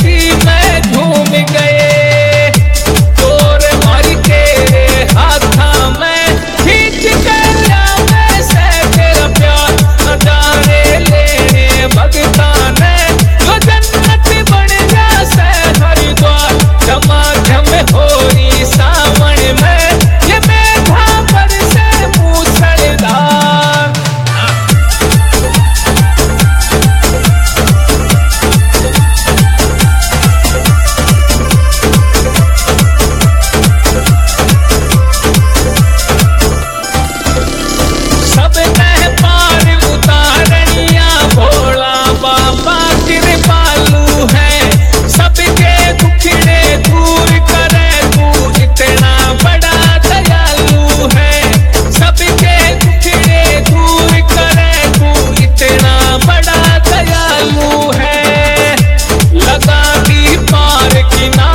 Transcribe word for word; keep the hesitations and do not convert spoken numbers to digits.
देखी मैं झूम गए। तोर मार के हाथा में खींच कर मैं से तेरा प्यार नजारे लेने भगता ने जो जन्नत बन जा से हरिद्वार झमाझम हो रही सावन में ये मेघा पर से मूसलधार। सब कह पार उतारनिया भोला बाबा कृपालु है। सबके दुखड़े दूर करे तू इतना बड़ा दयालु है। सबके दुखड़े दूर करे तू इतना बड़ा दयालु है। लगा दी पार किनारे